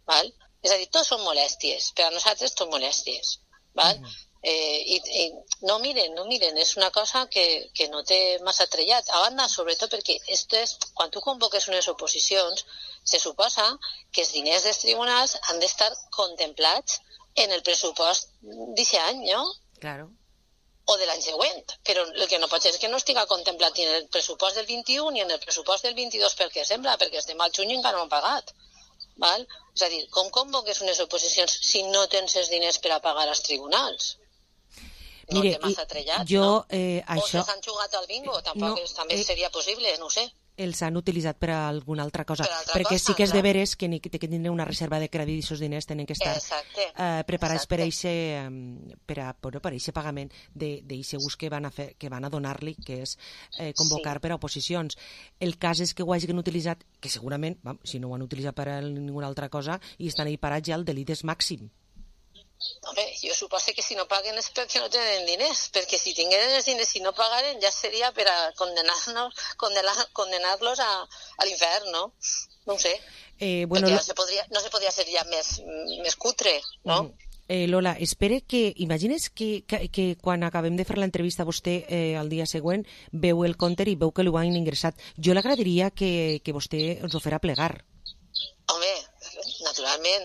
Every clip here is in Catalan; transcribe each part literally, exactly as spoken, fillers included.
val? És a dir, tot són molèsties, per a nosaltres tot molèsties, val? Mm. Eh, i, i no miren, no miren, és una cosa que, que no té massa trellat. A banda, sobretot perquè esto és, quan tu convoques unes oposicions, se suposa que els diners dels tribunals han d'estar contemplats en el pressupost d'aquest any, no? Claro. O de l'any següent, però el que no pot ser és que no estiga contemplat ni en el pressupost del vint-i-u ni en el pressupost del vint-i-dos, perquè sembla, perquè estem al juny i encara no han pagat. Val? És a dir, com convoques unes oposicions si no tens els diners per a pagar als tribunals? No Mire, té massa trellat, jo, no? Eh, això... O s'han jugat al bingo, tampoc no, és, també eh... seria possible, no ho sé. Els han utilitzat per a alguna altra cosa, per altra perquè cosa, sí que és clar. de veres que ni que tindre una reserva de crèdit i aquests diners tenen que estar eh, preparats per a eixe, per a, per a eixe pagament d'aquest ús que van a fer, que van a donar-li, que és eh, convocar sí. per a oposicions. El cas és que ho hagin utilitzat, que segurament, vam, si no ho han utilitzat per a ninguna altra cosa, i estan ahí parats ja, el delit és màxim. Home, jo suposo que si no paguen és perquè no tenen diners, perquè si tingueren els diners i no pagaren ja seria per a condenar-los condenar, condenar-los a, a l'infern, no? No ho sé. Eh, bueno, perquè no se, podria, no se podria ser ja més, més cutre, no? Mm. Eh, Lola, espere que... Imagines que, que, que quan acabem de fer l'entrevista vostè eh, el dia següent veu el compte i veu que l'ho han ingressat. Jo l'agradaria que, que vostè ens ho farà plegar. Home, naturalment,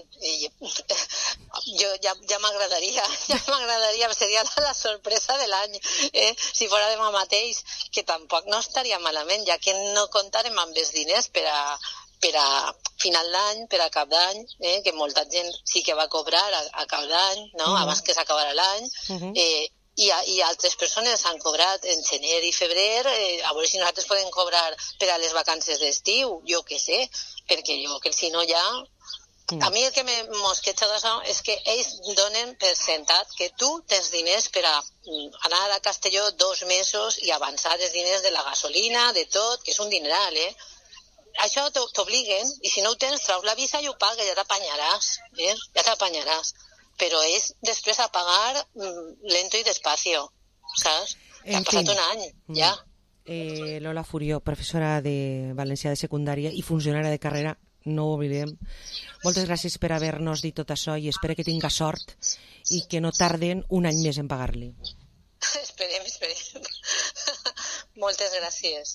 jo ja, ja m'agradaria, ja m'agradaria, seria la, la sorpresa de l'any, eh? Si fora demà mateix, que tampoc no estaria malament, ja que no comptarem amb els diners per a, per a final d'any, per a cap d'any, eh? Que molta gent sí que va cobrar a, a cap d'any, no? Uh-huh. Abans que s'acabarà l'any, uh-huh. eh, i, i altres persones han cobrat en gener i febrer, eh, a veure si nosaltres podem cobrar per a les vacances d'estiu, jo què sé, perquè jo que si no ja... Mm. A mi el que me mosqueja d'això és que ells donen per sentat que tu tens diners per a anar a Castelló dos mesos i avançar els diners de la gasolina, de tot, que és un dineral, eh? Això t'obliguen, i si no ho tens, traus la visa i ho pagues, ja t'apanyaràs, eh? Ja t'apanyaràs. Però és després a pagar lento i despacio, saps? Que ha passat un any, ja. Eh, Lola Furió, professora de Valencià de secundària i funcionària de carrera, no ho oblidem. Moltes gràcies per haver-nos dit tot això i espero que tinga sort i que no tarden un any més en pagar-li. Esperem, esperem. Moltes gràcies.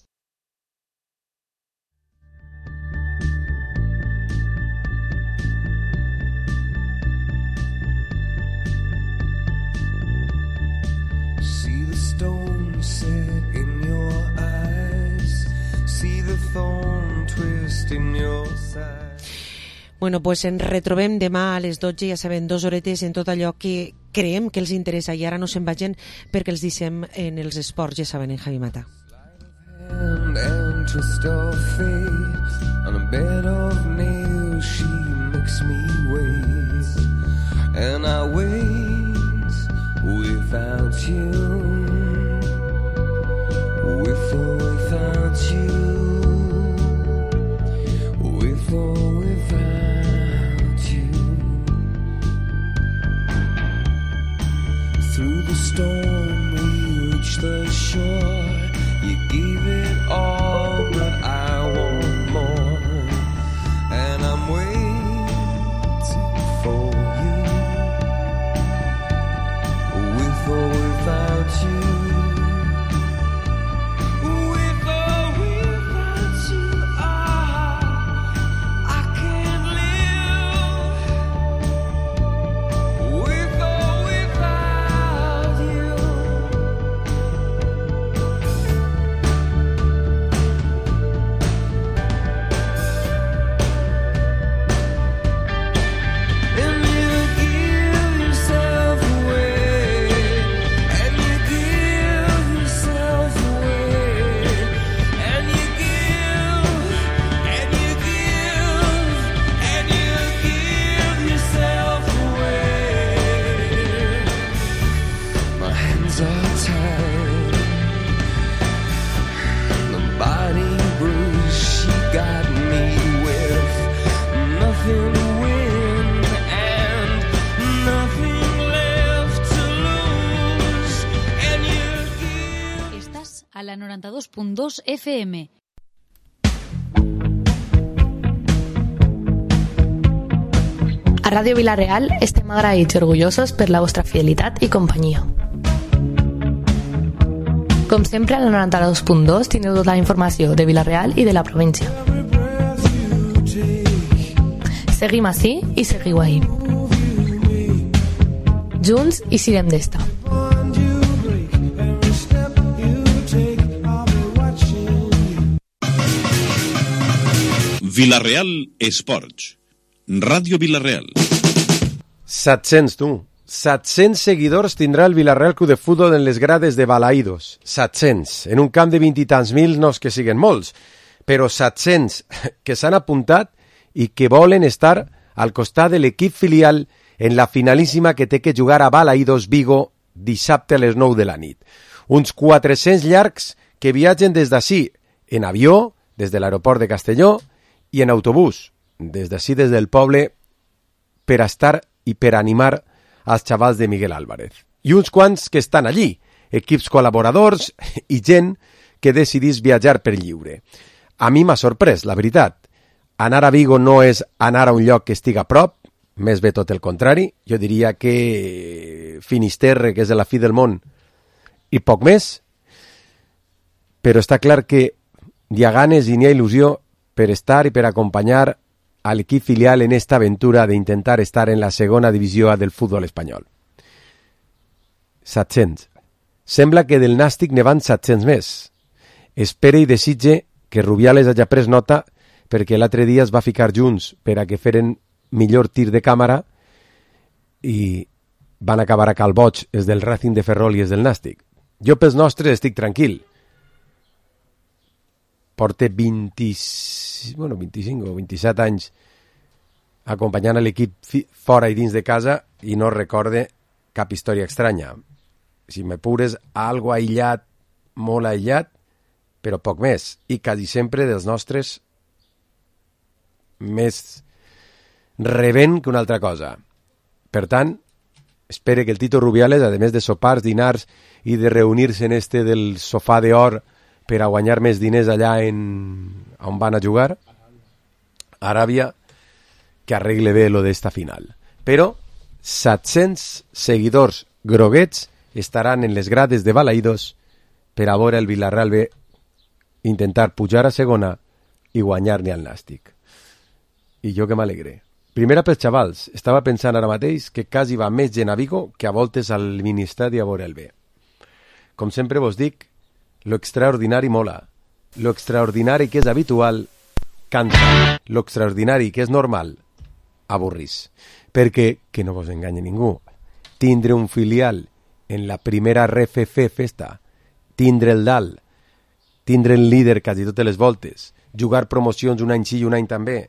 See the stone set in your eyes, see the thorn twist in your side. Bueno, pues ens retrobem demà a les dotze, ja sabem, dues horetes en tot allò que creiem que els interessa i ara no se'n vagin perquè els deixem en els esports, ja saben, en Javi Mata. And, and twist of fate on a bed of nails, she makes me wait, and I wait without you, with or without you, with or without. Through the storm we reach the shore. You gave it all, but I want more. And I'm waiting for you, with or without you. With or without you, ah, I can't live. With or without you. And you give yourself away, and you give yourself away, and you give, and you give, and you give yourself away. My hands are tied, the body bruised, she got me with nothing to win and nothing left to lose, and you give. Estás a la noranta-dos punt dos F M. A Ràdio Vila-real estem agraïts i orgullosos per la vostra fidelitat i companyia. Com sempre, al noranta-dos punt dos teniu tota la informació de Vila-real i de la província. Seguim ací i seguiu ahí. Junts i sirem d'esta. Vila-real Esports. Ràdio Vila-real. set-cents, tu. set-cents seguidors tindrà el Vila-real Club de Futbol en les grades de Balaïdos. set-cents. En un camp de vint i tants mil no és que siguen molts, però set-cents que s'han apuntat i que volen estar al costat de l'equip filial en la finalíssima que té que jugar a Balaïdos, Vigo, dissabte a les nou de la nit. Uns quatre-cents llargs que viatgen des d'ací, en avió, des de l'aeroport de Castelló, i en autobús, des d'ací, des del poble, per estar i per animar als xavals de Miguel Álvarez. I uns quants que estan allí, equips col·laboradors i gent que decidís viatjar per lliure. A mi m'ha sorprès, la veritat. Anar a Vigo no és anar a un lloc que estiga a prop, més bé tot el contrari. Jo diria que Finisterre, que és a la fi del món, i poc més. Però està clar que hi ha ganes i n'hi ha il·lusió per estar i per acompanyar a l'equip filial en esta aventura d'intentar estar en la segona divisió del futbol espanyol. set-cents. Sembla que del Nàstic ne van set-cents més. Espere i desitge que Rubiales hagi pres nota perquè l'altre dia es va ficar junts per a que feren millor tir de càmera i van acabar a Calboig, els del Racing de Ferrol i els del Nàstic. Jo pels nostres estic tranquil. Porta vint, bueno, vint-i-cinc o vint-i-set anys acompanyant l'equip fora i dins de casa i no recorde cap història estranya. Si m'apures, algo aïllat, molt aïllat, però poc més. I quasi sempre dels nostres més rebent que una altra cosa. Per tant, espere que el Tito Rubiales, a més de sopars, dinars i de reunir-se en este del sofà d'or per a guanyar més diners allà en... on van a jugar, Aràbia, que arregle bé lo d'esta final. Però set-cents seguidors groguets estaran en les grades de Balaïdos per a veure el Vila-real B intentar pujar a segona i guanyar-ne al Nàstic. I jo que m'alegre. Primera pels xavals, estava pensant ara mateix que quasi va més gent a Vigo que a voltes al ministeri a veure el B. Com sempre vos dic, lo extraordinari mola, lo extraordinari que és habitual canta, lo extraordinari que és normal avorrís. Perquè, que no vos enganye ningú, tindre un filial en la primera R F F festa, tindre el dalt, tindre el líder quasi totes les voltes, jugar promocions un any sí i un any també,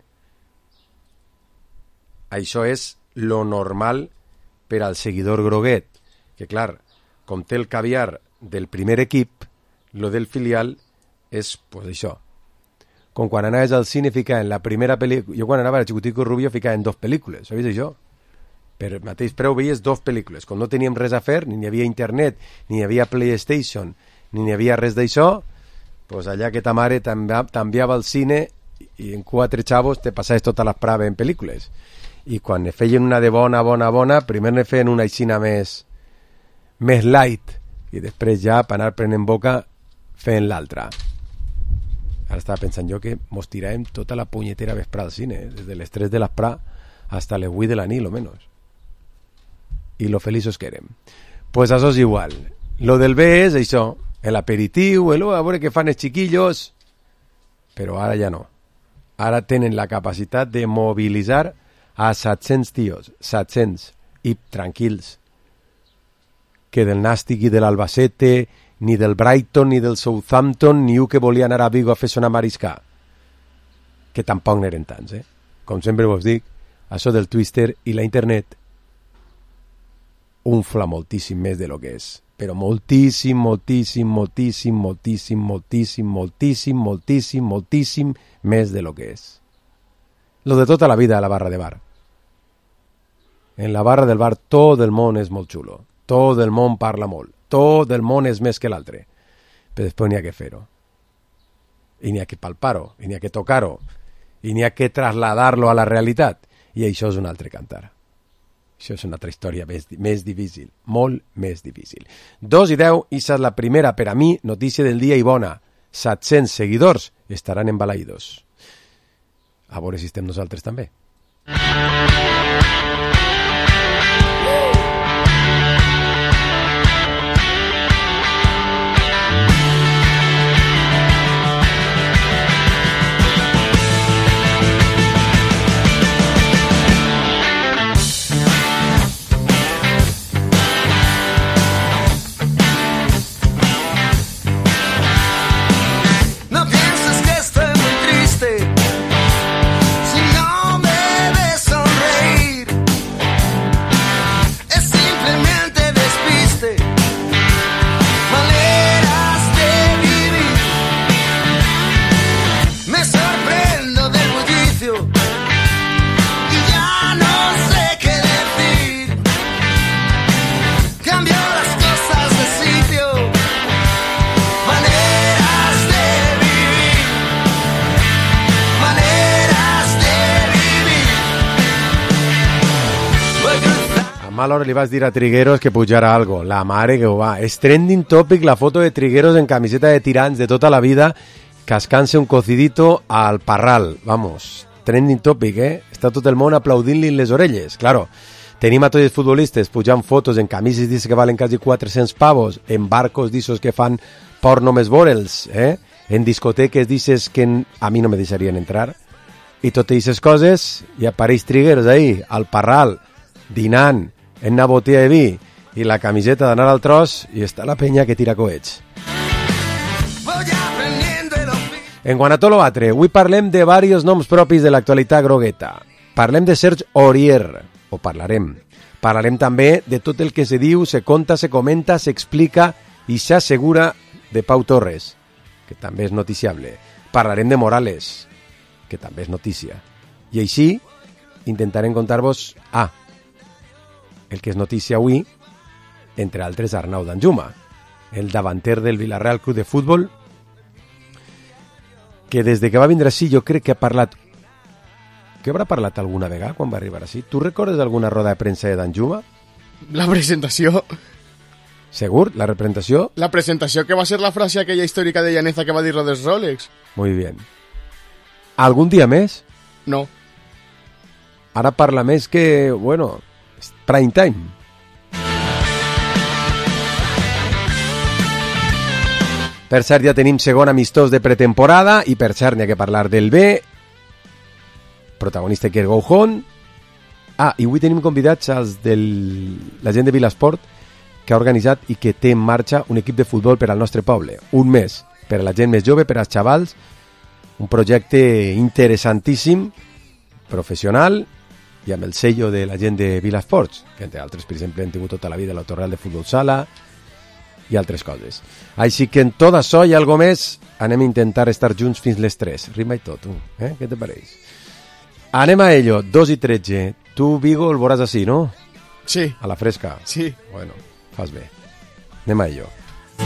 això és lo normal per al seguidor groguet, que clar, com té el caviar del primer equip, lo del filial és, pues això. Com quan anaves al cine ficava en la primera pel·lícula, jo quan anava a Xicutico Rubio ficava en dos pel·lícules, sabies això? Per mateix preu veies dos pel·lícules, com no teníem res a fer, ni hi havia internet, ni hi havia PlayStation, ni hi havia res d'això, pues allà que ta mare t'enviava al cine i en quatre xavos te passaves tota l'esprava en pel·lícules. I quan ne feien una de bona, bona, bona, primer ne feien una aixina més, més light, i després ja, per anar prenent boca, feien l'altra. Ara estava pensant jo que mos tiràvem tota la punyetera vesprà al cine, eh? Des de les tres de l'esprà hasta les vuit de la nit, lo menos. I lo feliços que érem. Pues això és igual. Lo del B és això, l'aperitiu, el, a veure què fan els chiquillos, però ara ja no. Ara tenen la capacitat de mobilitzar a set-cents tios, set-cents, i tranquils, que del Nàstic i de l'Albacete, ni del Brighton, ni del Southampton, ni un que volia anar a Vigo a fer sonar mariscar, que tampoc n'eren tants, eh? Com sempre vos dic, això del Twister i la internet unfla moltíssim més de lo que és, però moltíssim, moltíssim, moltíssim, moltíssim, moltíssim, moltíssim, moltíssim, moltíssim més de lo que és. Lo de tota la vida a la barra de bar. En la barra del bar tot el món és molt xulo, tot el món parla molt, tot el món és més que l'altre, però després n'hi ha que fer-ho, i n'hi ha que palpar-ho, i n'hi ha que tocar-ho, i n'hi ha que trasladar-lo a la realitat, I això és un altre cantar. Això és una altra història més, més difícil, molt més difícil. Dos i deu, i és la primera per a mi, notícia del dia i bona. set-cents seguidors estaran embalaïdos. A veure si estem nosaltres també. A l'hora li vas dir a Trigueros que pujara algo. La mare que ho va. És trending topic la foto de Trigueros en camiseta de tirants de tota la vida cascant-se un cocidito al Parral. Vamos, trending topic, eh? Està tot el món aplaudint-li les orelles. Claro, tenim a tots els futbolistes pujant fotos en camises d'isses que valen quasi quatre-cents pavos, en barcos d'issos que fan porno més vorels, eh? En discoteques d'isses que a mi no me deixarien entrar. I totes aquestes coses, i apareix Trigueros ahí, al Parral, dinant, en una botella de vi i la camiseta d'anar al tros, i està la penya que tira coets. En quant a tot l'altre, avui parlem de diversos noms propis de l'actualitat grogueta. Parlem de Serge Aurier, o parlarem. Parlarem també de tot el que se diu, se conta, se comenta, s'explica i s'assegura de Pau Torres, que també és noticiable. Parlarem de Morales, que també és notícia. I així intentarem contar-vos ah, el que és notícia avui, entre altres Arnau Danjuma, el davanter del Villarreal Club de Futbol, que des de que va vindre així jo crec que ha parlat, que haurà parlat alguna vegada quan va arribar així. Tu recordes alguna roda de premsa de Danjuma? La presentació. Segur? La representació? La presentació que va ser la frase aquella històrica de Llaneza que va dir lo dels Rolex. Muy bien. ¿Algún dia més? No. Ara parla més que, bueno, prime time. Per cert, ja tenim segon amistós de pretemporada i per cert n'hi ha que parlar del B, protagonista que és Goujón. Ah, i avui tenim convidats als de la gent de Vilasport que ha organitzat i que té en marxa un equip de futbol per al nostre poble. Un mes per a la gent més jove, per als xavals, un projecte interessantíssim, professional i amb el sello de la gent de Vilasports, que entre altres, per exemple, han tingut tota la vida l'autorreal de futbol sala i altres coses. Així que en tot això i algo més anem a intentar estar junts fins les tres. Rima i tot, tu. Eh? Què te pareix? Anem a ello, dos i tretze. Tu, Vigo, el veuràs així, no? Sí. A la fresca? Sí. Bueno, fas bé. Anem a ello.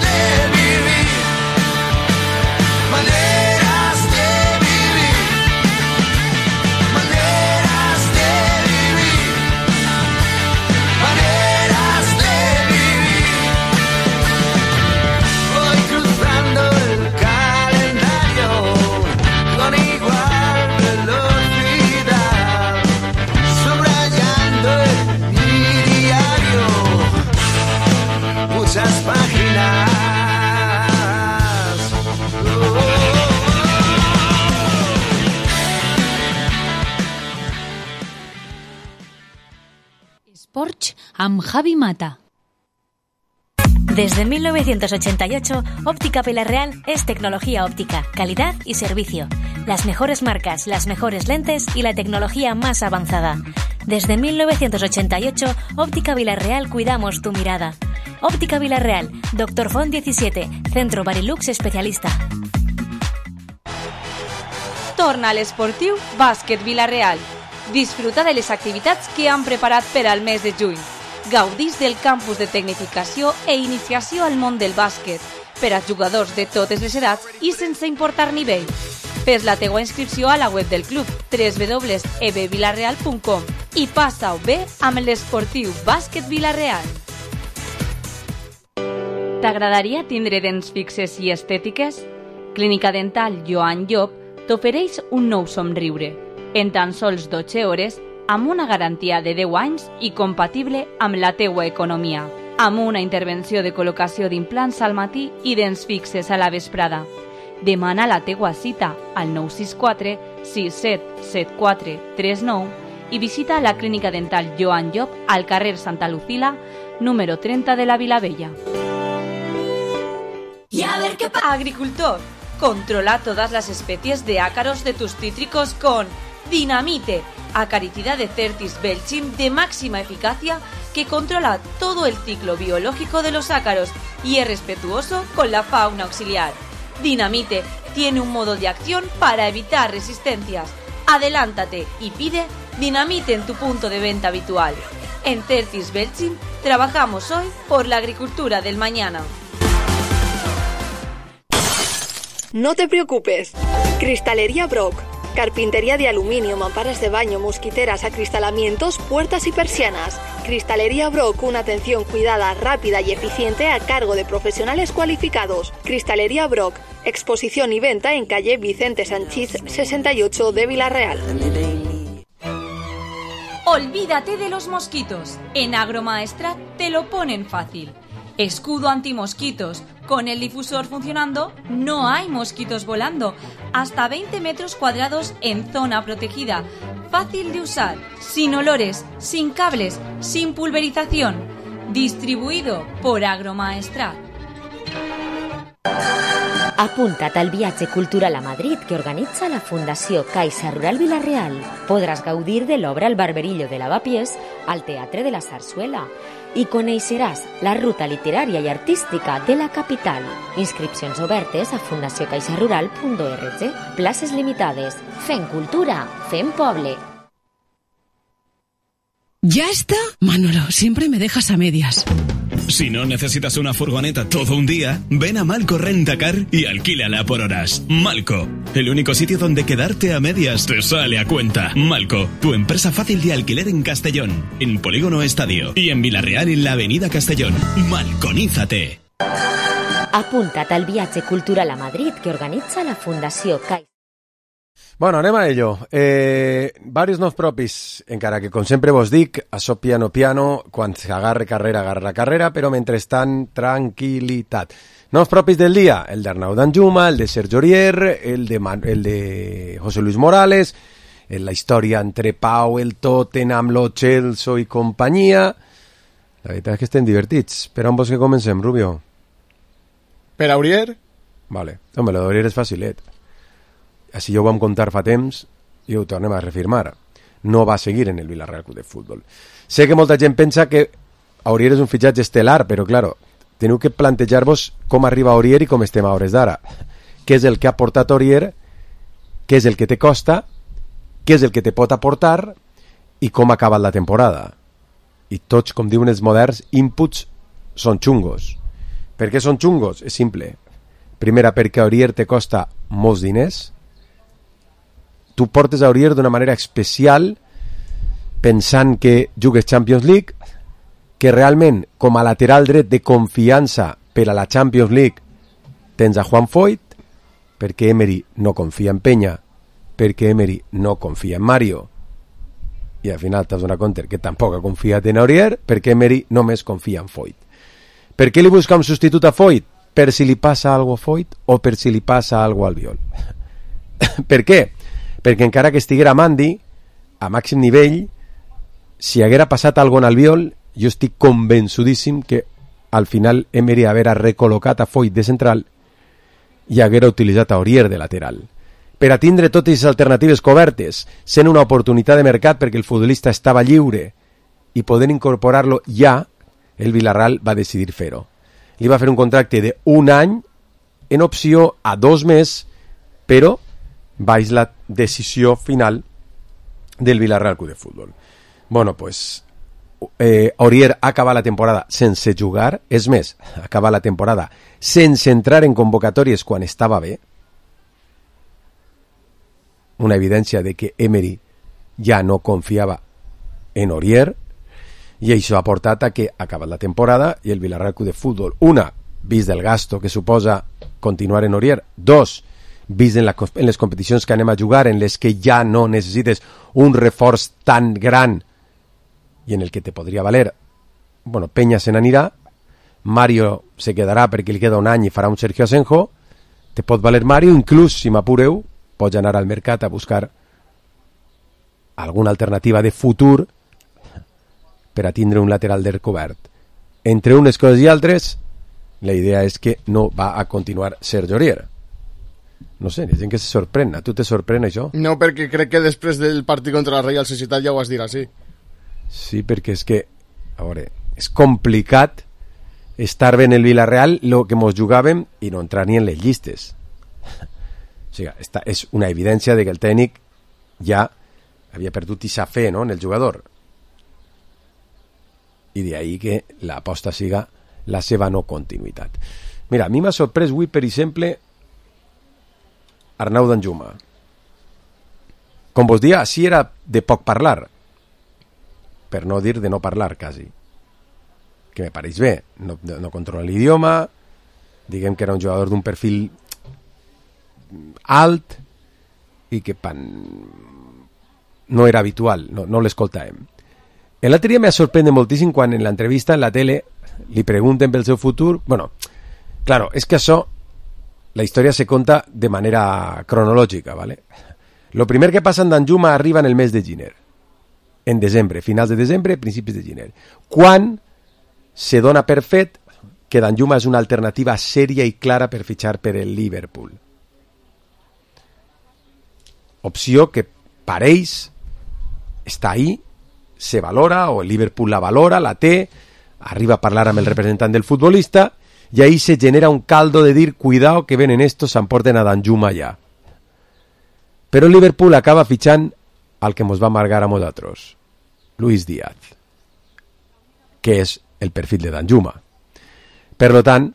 Porsche amb Javi Mata. Desde mil novecientos ochenta y ocho, Óptica Villarreal es tecnología óptica, calidad y servicio. Las mejores marcas, las mejores lentes y la tecnología más avanzada. Desde mil novecientos ochenta y ocho, Óptica Villarreal cuidamos tu mirada. Óptica Villarreal, Doctor Font diecisiete, Centro Barilux especialista. Torna a l'esportiu Bàsquet Villarreal. Disfruta de les activitats que han preparat per al mes de juny. Gaudís del campus de tecnificació e iniciació al món del bàsquet per a jugadors de totes les edats i sense importar nivell. Fes la teua inscripció a la web del club w w w punt e b vilareal punt com i passa-ho bé amb l'esportiu bàsquet Vila-real. T'agradaria tindre dents fixes i estètiques? Clínica Dental Joan Llop t'ofereix un nou somriure, en tan sols dotze hores, amb una garantia de deu anys i compatible amb la teua economia, amb una intervenció de col·locació d'implants al matí i dents fixes a la vesprada. Demana la teua cita al nou sis quatre sis set set quatre tres nou i visita la Clínica Dental Joan Llop al carrer Santa Lucila, número treinta de la Vilavella. Y a ver qué pasa. Agricultor, controla todas las especies de ácaros de tus cítricos con Dinamite, acaricida de Certis belchim de máxima eficacia que controla todo el ciclo biológico de los ácaros y es respetuoso con la fauna auxiliar. Dinamite tiene un modo de acción para evitar resistencias. Adelántate y pide Dinamite en tu punto de venta habitual. En Certis belchim trabajamos hoy por la agricultura del mañana. No te preocupes. Cristalería Brock. Carpintería de aluminio, mamparas de baño, mosquiteras, acristalamientos, puertas y persianas. Cristalería Brock, una atención cuidada, rápida y eficiente a cargo de profesionales cualificados. Cristalería Brock, exposición y venta en calle Vicente Sanchís sesenta y ocho de Vila-real. Olvídate de los mosquitos. En Agromaestrat te lo ponen fácil. Escudo antimosquitos. Con el difusor funcionando, no hay mosquitos volando. Hasta veinte metros cuadrados en zona protegida. Fácil de usar, sin olores, sin cables, sin pulverización. Distribuido por Agromaestrat. Apunta't al viatge cultural a Madrid que organitza la Fundació Caixa Rural Vila-real. Podràs gaudir de l'obra El barberillo de Lavapiés al Teatre de la Zarzuela i coneixeràs la ruta literària i artística de la capital. Inscripcions obertes a fundació caixa rural punt org. Places limitades. Fem cultura, fem poble. ¿Ya está? Manolo, siempre me dejas a medias. Si no necesitas una furgoneta todo un día, ven a Malco Rentacar y alquílala por horas. Malco, el único sitio donde quedarte a medias te sale a cuenta. Malco, tu empresa fácil de alquiler en Castellón, en Polígono Estadio y en Vila-real en la Avenida Castellón. Malconízate. Apunta't al viatge cultural a Madrid que organitza la Fundació Caixa. Bueno, anem a ello. Eh, varios noms propis, encara que, com sempre vos dic, això piano piano, quan s'agarre carrera, agarra la carrera, però mentrestant, tranquil·litat. Noms propis del dia, el d'Arnau Danjuma, el de Sergio Aurier, el de, Man- el de José Luis Morales, en la història entre Pau, el Tottenham, lo Chelsea i companyia. La veritat és que estem divertits. Per on vols que comencem, Rubio? Per Aurier? Vale. Home, lo d'Aurier és facilet. Així ja ho vam contar fa temps i ho tornem a reafirmar. No va seguir en el Villarreal Club de Futbol. Sé que molta gent pensa que Aurier és un fitxatge estel·lar, però, claro, teniu que plantejar-vos com arriba Aurier i com estem a hores d'ara. Què és el que ha portat Aurier, què és el que te costa, què és el que te pot aportar i com ha acabat la temporada. I tots, com diuen els moderns, inputs són xungos. Per què són xungos? És simple. Primera, perquè Aurier te costa molts diners. Tu portes a Aurier d'una manera especial pensant que jugues Champions League, que realment com a lateral dret de confiança per a la Champions League tens a Juan Foyt, perquè Emery no confia en Peña, perquè Emery no confia en Mario, i al final t'has donat compte que tampoc ha confiat en Aurier, perquè Emery només confia en Foyt. Per què li busca un substitut a Foyt? Per si li passa alguna cosa a Foyt o per si li passa alguna cosa al Albiol. Per què? Perquè encara que estiguera Mandy a màxim nivell, si haguera passat alguna cosa en Albiol, jo estic convençudíssim que al final Emery haguera recol·locat a Foyt de central i haguera utilitzat a Aurier de lateral. Per a tindre totes les alternatives cobertes, sent una oportunitat de mercat perquè el futbolista estava lliure i poder incorporar-lo ja, el Villarreal va decidir fer-ho. Li va fer un contracte d'un any en opció a dos més, però baix la decisió final del Villarreal Club de Futbol. Bueno, pues eh, Aurier acaba la temporada sense jugar, és més, acaba la temporada sense entrar en convocatòries quan estava bé, una evidència de que Emery ja no confiava en Aurier, i això ha portat a que ha acabat la temporada i el Villarreal Club de Futbol, una, vist el gasto que suposa continuar en Aurier, dos, vist en, la, en les competicions que anem a jugar, en les que ja no necessites un reforç tan gran i en el que te podria valer, bueno, Peña se n'anirà, Mario se quedarà perquè li queda un any i farà un Sergio Asenjo, te pot valer Mario, inclús si m'apureu pots anar al mercat a buscar alguna alternativa de futur per a tindre un lateral dret cobert. Entre unes coses i altres, la idea és que no va a continuar Sergio Aurier. No sé, hi ha gent que se sorprèn. A tu te sorprèn això? No, perquè crec que després del partit contra la Real Societat ja ho vas dir així. Sí, perquè és que, a veure, és complicat estar bé en el Villarreal lo que mos jugàvem i no entrar ni en les llistes. O sigui, esta és una evidència de que el tècnic ja havia perdut aquesta fe, no?, en el jugador. I d'ahí que l'aposta siga la seva no continuïtat. Mira, a mi m'ha sorprès avui, per exemple, Arnau Danjuma. Com vos dia, així era de poc parlar, per no dir de no parlar, quasi. Que me pareix bé, no, no controla l'idioma, diguem que era un jugador d'un perfil alt i que pan... no era habitual, no, no l'escoltàvem. L'altre dia m'ha sorprès moltíssim quan en l'entrevista en la tele li pregunten pel seu futur. Bueno, claro, és que això la història se conta de manera cronològica, ¿vale? Lo primer que passa en Danjuma arriba en el mes de gener, en desembre, finals de desembre, principis de gener, quan se dona per fet que Danjuma és una alternativa sèria i clara per fitxar per el Liverpool. Opció que pareix està ahí, se valora, o el Liverpool la valora, la té, arriba a parlar amb el representant del futbolista, i ahí se genera un caldo de dir, cuidao que venen estos, s'emporten a Danjuma ja. Però el Liverpool acaba fitxant al que mos va amargar a nosaltres, Luis Díaz, que és el perfil de Danjuma. Per tant,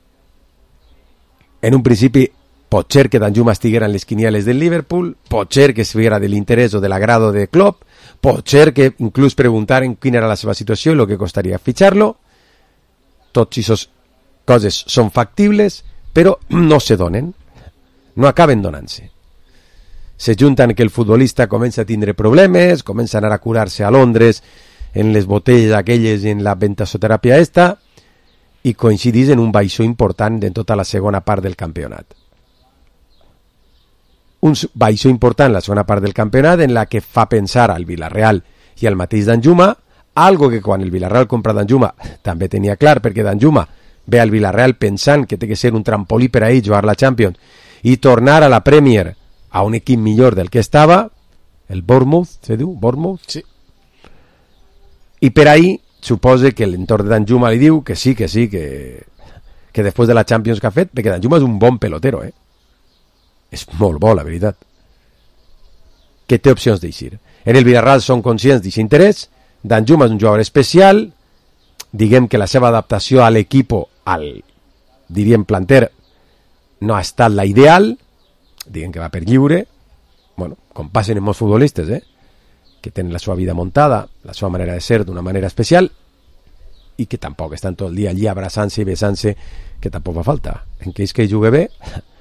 en un principi pot ser que Danjuma estiguera en les quinieles del Liverpool, pot ser que estiguera de l'interès o de l'agrado de Klopp, pot ser que inclús preguntaren quina era la seva situació i el que costaria fitxar-lo. Tots aquestes coses són factibles, però no se donen, no acaben donant-se. Se junten que el futbolista comença a tindre problemes, comença a anar a curar-se a Londres en les botelles aquelles i en la ventasoteràpia esta, i coincidís en un baixó important en tota la segona part del campionat. Un baixó important la segona part del campionat en la que fa pensar al Villarreal i al mateix Danjuma, algo que quan el Villarreal compra Danjuma també tenia clar, perquè Danjuma ve al Villarreal pensant que té que ser un trampolí per a ell jugar la Champions i tornar a la Premier a un equip millor del que estava, el Bournemouth, se diu? Bournemouth? Sí. I per ahí suposa que l'entorn de Danjuma li diu que sí, que sí, que, que després de la Champions que ha fet, perquè Danjuma és un bon pelotero, eh? És molt bo, la veritat. Que té opcions d'eixir. En el Villarreal són conscients d'aquest interès. Danjuma és un jugador especial. Diguem que la seva adaptació a l'equip, al, diríem, planter, no ha estat la ideal. Diguem que va per lliure. Bueno, com passen en molts futbolistes, eh? Que tenen la seva vida muntada, la seva manera de ser d'una manera especial, i que tampoc estan tot el dia allí abraçant-se i besant-se, que tampoc fa falta. En que és que jugue bé,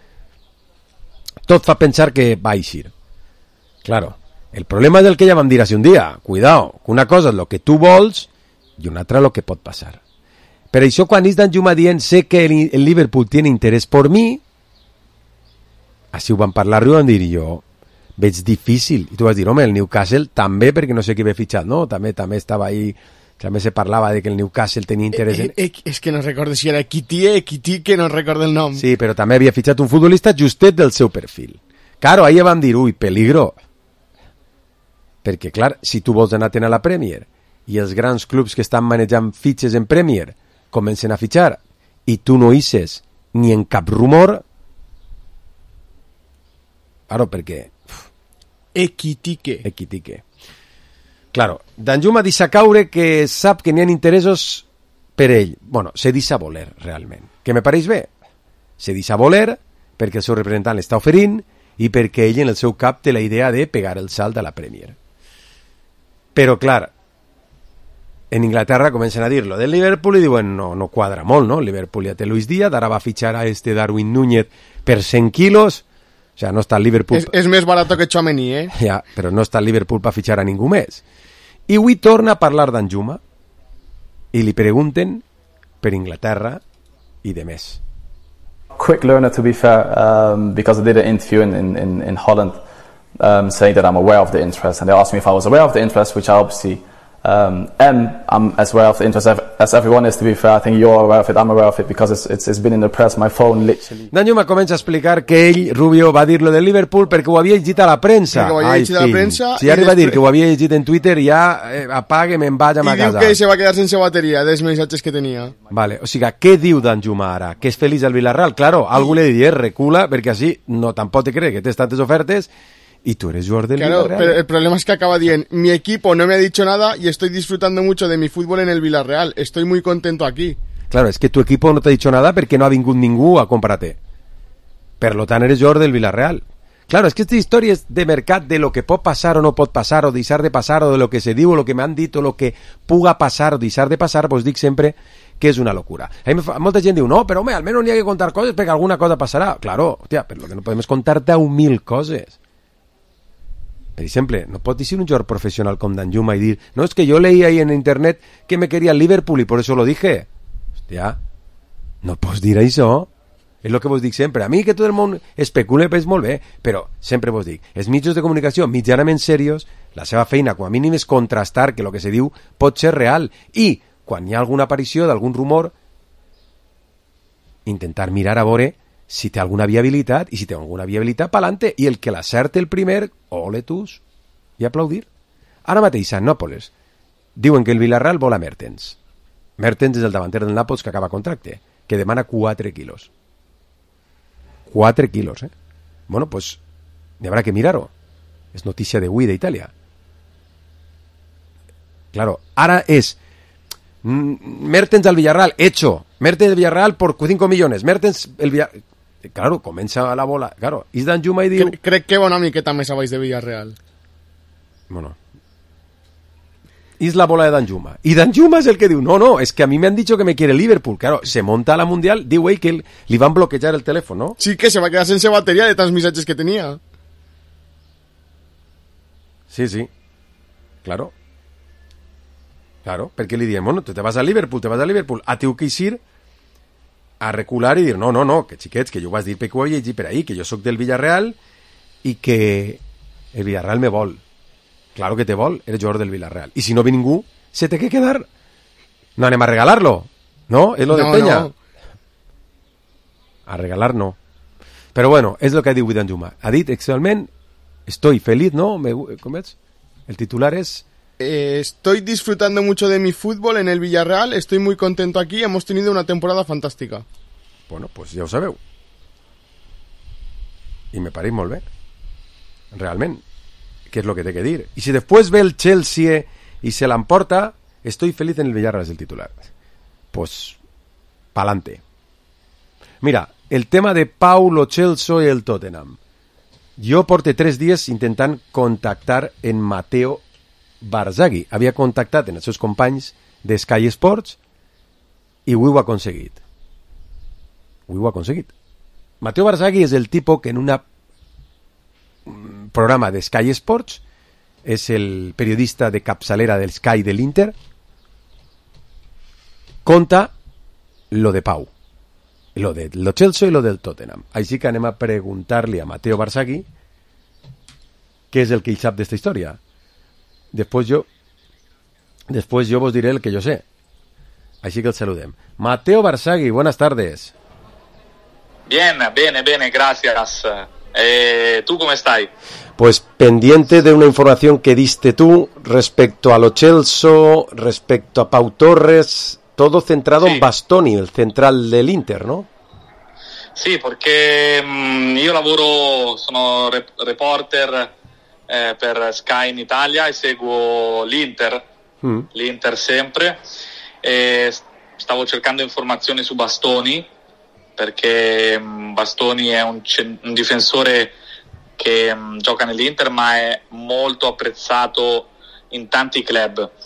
tot fa pensar que va eixir. Claro, el problema és el que ja vam dir hace un dia. Cuidao, que una cosa és el que tu vols i una altra el que pot passar. Per això quan és Danjuma dient sé que el, el Liverpool tiene interès por mi, així ho van parlar i ho van dir jo, veig difícil. I tu vas dir, home, el Newcastle també, perquè no sé qui ve fitxat, no? També també estava ahí, també se parlava de que el Newcastle tenia interès en... Eh, eh, és que no recordo si era Kitty, Kitty, que no recordo el nom. Sí, però també havia fitxat un futbolista justet del seu perfil. Claro, ahí vam dir, ui, peligro. Perquè, clar, si tu vols anar a la Premier i els grans clubs que estan manejant fitxes en Premier comencen a fitxar i tu no hisses ni en cap rumor, claro, perquè... Equitique. Equitique. Claro, Danjuma deixa caure que sap que n'hi ha interessos per ell. Bueno, se deixa voler, realment. Que me pareix bé. Se deixa voler perquè el seu representant l'està oferint i perquè ell en el seu cap té la idea de pegar el salt a la Premier. Però, clar, en Inglaterra comencen a dir-lo del Liverpool i diuen, no, no quadra molt, no? Liverpool ja té Luis Díaz, ara va fitxar a este Darwin Núñez per cent quilos, o sea, no està el Liverpool... És, és més barat que Tchouaméni, eh? Ja, però no està el Liverpool per fitxar a ningú més. I avui torna a parlar d'Anjuma i li pregunten per Inglaterra i de més. Quick learner, to be fair, um, because I did an interview in, in, in Holland um, saying that I'm aware of the interest, and they asked me if I was aware of the interest, which I obviously um, am. I'm as aware of the interest as everyone is, to be fair. I think you're aware of it, I'm aware of it, because it's, it's, it's been in the press, my phone literally... Danjuma comença a explicar que ell, Rubio, va dir lo del Liverpool perquè ho havia llegit a la premsa. Perquè ho havia llegit a la premsa... Si arriba després... a dir que ho havia llegit en Twitter, ja eh, apague, me'n vaig a ma casa. I diu que se va quedar sense bateria dels missatges que tenia. Vale, o sigui, què diu Danjuma ara? Que és feliç al Villarreal? Claro, algú li diria, recula, perquè així no tampoc te cree que tens tantes ofertes y tú eres jugador del claro, Villarreal. Pero el problema es que acaba diciendo, mi equipo no me ha dicho nada y estoy disfrutando mucho de mi fútbol en el Villarreal. Estoy muy contento aquí. Claro, es que tu equipo no t'ha dicho nada perquè no ha vingut ningú a comprar-te. Per lo tant, eres jugador del Villarreal. Claro, es que esta historia es de mercat de lo que pot passar o no pot passar, o deixar de passar, o de lo que se diu, o lo que m'han dit, o lo que puga passar o deixar de passar, pues dic sempre que és una locura. A mi fa, molta gent diu, no, però home, almenys n'hi ha que contar coses perquè alguna cosa passarà. Claro, hòstia, però lo que no podem és contar deu mil coses. Per exemple, no pot dir un jugador profesional com Danjuma y dir, no, es que yo leí ahí en internet que me quería el Liverpool y por eso lo dije. Hòstia, no pots dir això. És el que vos dic sempre. A mi que tot el món especule és molt bé, però sempre vos dic, els mitjans de comunicació mitjanament serios, la seva feina com a mínim és contrastar que el que se diu pot ser real i, quan hi ha alguna aparició d'algun rumor, intentar mirar a veure si té alguna viabilitat, i si té alguna viabilitat, pa'lante, i el que l'acerte el primer, ole tus, i aplaudir. Ara mateix a Nàpoles diuen que el Villarreal vol a Mertens. Mertens és el davanter del Nàpols que acaba contracte, que demana quatre quilos. quatre quilos, eh? Bueno, pues, habrá que mirar-ho. És notícia d'avui d'Itàlia. Claro, ara és Mertens al Villarreal, hecho. Mertens al Villarreal por cinco millones. Mertens el Villarreal... Claro, comença la bola. Claro, és Danjuma i diu... Crec que bona miqueta més abans de Villarreal. Bueno. És la bola de Danjuma. I Danjuma és el que diu, no, no, es que a mí me han dicho que me quiere Liverpool. Claro, se monta a la Mundial, diu ell que li van bloquejar el telèfon, ¿no? Sí, que se va quedar sense bateria de tants missatges que tenia. Sí, sí. Claro. Claro, perquè li diem, bueno, tu te vas a Liverpool, te vas a Liverpool. A teu que eixir a recular i dir, no, no, no, que xiquets, que jo ho vas dir per que ho he llegit per ahí, que jo sóc del Villarreal i que el Villarreal me vol. Claro que te vol, eres jugador del Villarreal. Y si no ve ningú, se te que quedar. No anem a regalarlo, ¿no? Es lo de no, Peña. No. A regalar no. Pero bueno, es lo que ha dit Danjuma. Ha dit textualment, estoy feliz, ¿no? Me, ¿cómo es? El titular es... Eh, estoy disfrutando mucho de mi fútbol en el Villarreal, estoy muy contento aquí, hemos tenido una temporada fantástica. Bueno, pues ja ho sabeu. I me pareix molt bé. Realment. ¿Qué es lo que te hay que decir? Y si después ve el Chelsea y se la emporta, estoy feliz en el Villarreal es el titular. Pues, pa'lante. Mira, el tema de Paulo Celso y el Tottenham. Yo porté tres días intentant contactar en Matteo Barzaghi. Havia contactat en els seus companys de Sky Sports i avui ho ha aconseguit. Avui ho ha aconseguit. Matteo Barzaghi és el tipus que en una programa de Sky Sports es el periodista de capçalera del Sky del Inter, conta lo de Pau, lo de lo Chelsea y lo del Tottenham. Així que anem a preguntar-li a Matteo Barzaghi què és el que ell sap d'esta història. Després jo después yo vos diré el que yo sé. Així que el saludem. Matteo Barzaghi, buenas tardes. Bien, bene, bene, gracias. Eh, ¿Tú cómo estás? Pues pendiente de una información que diste tú respecto a Lo Celso, respecto a Pau Torres, todo centrado sí. en Bastoni, el central del Inter, ¿no? Sì, perché mh, io lavoro, sono rep- reporter eh, per Sky in Italia e seguo l'Inter, mm. l'Inter sempre, e stavo cercando informazioni su Bastoni, perché Bastoni è un, un difensore che mh, gioca nell'Inter, ma è molto apprezzato in tanti club.